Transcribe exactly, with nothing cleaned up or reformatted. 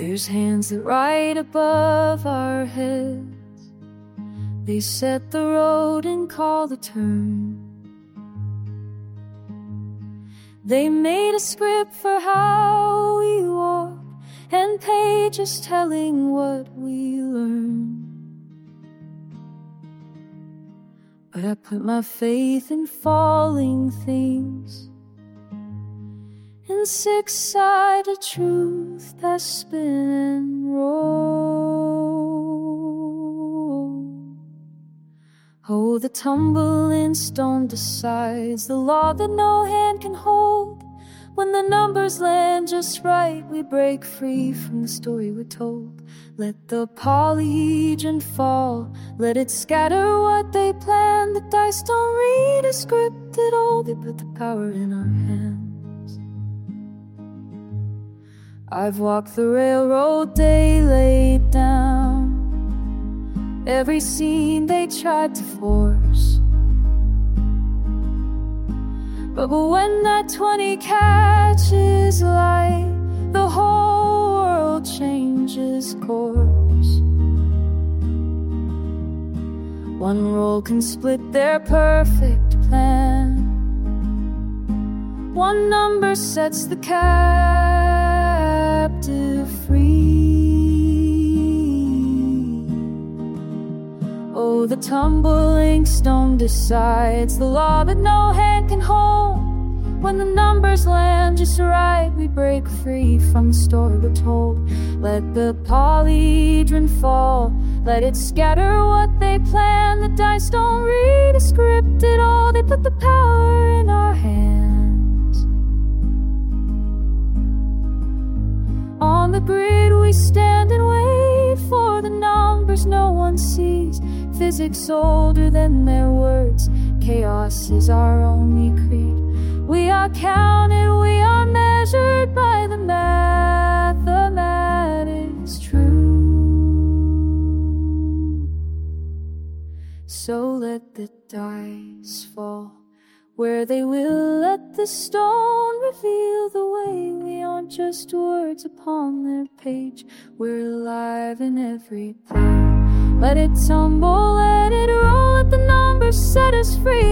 There's hands that write above our heads. They set the road and call the turn. They made a script for how we walk, and pages telling what we learn. But I put my faith in falling things, in six-sided truth that spin and roll. Oh, the tumbling stone decides the law that no hand can hold. When the numbers land just right, we break free from the story we're told. Let the polyhedron fall, let it scatter what they plan. The dice don't read a script at all, they put the power in our hands. I've walked the railroad they laid down, every scene they tried to force. But when that twenty catches light, the whole world changes course. One roll can split their perfect plan. One number sets the captive free. Oh, the tumbling stone decides the law that no hand can hold. When the numbers land just right, we break free from the story we're told. Let the polyhedron fall, let it scatter what they plan. The dice don't read a script at all, they put the power in our hands. On the grid we stand and wait for the numbers no one sees. Physics older than their words, chaos is our only creed. We are counted, we are measured by the mathematics true. So let the dice fall where they will, let the stone reveal the way. We aren't just words upon their page, we're alive in every play. Let it tumble, let it roll, let the numbers set us free.